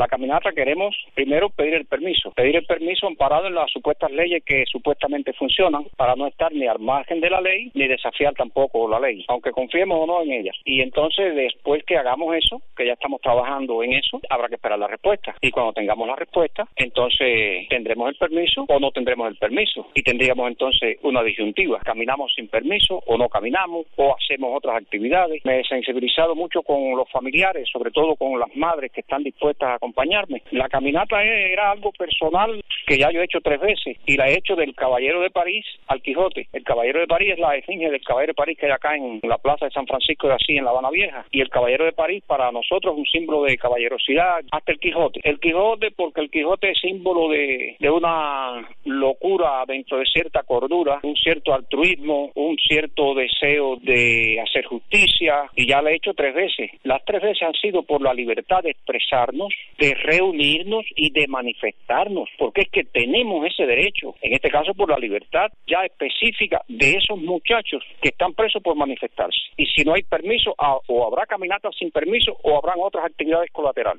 La caminata queremos primero pedir el permiso amparado en las supuestas leyes que supuestamente funcionan para no estar ni al margen de la ley ni desafiar tampoco la ley, aunque confiemos o no en ella. Y entonces después que hagamos eso, que ya estamos trabajando en eso, habrá que esperar la respuesta. Y cuando tengamos la respuesta, entonces tendremos el permiso o no tendremos el permiso. Y tendríamos entonces una disyuntiva. ¿Caminamos sin permiso o no caminamos o hacemos otras actividades? Me he sensibilizado mucho con los familiares, sobre todo con las madres que están dispuestas a acompañarme. La caminata era algo personal que ya yo he hecho 3 veces y la he hecho del Caballero de París al Quijote. El Caballero de París es la esfinge del Caballero de París que hay acá en la plaza de San Francisco de Asís, en La Habana Vieja. Y el Caballero de París para nosotros es un símbolo de caballerosidad, hasta el Quijote. El Quijote porque el Quijote es símbolo de una locura dentro de cierta cordura, un cierto altruismo, un cierto deseo de hacer justicia, y ya lo he hecho 3 veces. Las 3 veces han sido por la libertad de expresarnos, de reunirnos y de manifestarnos, porque es que tenemos ese derecho, en este caso por la libertad ya específica de esos muchachos que están presos por manifestarse. Y si no hay permiso, o habrá caminatas sin permiso o habrán otras actividades colaterales.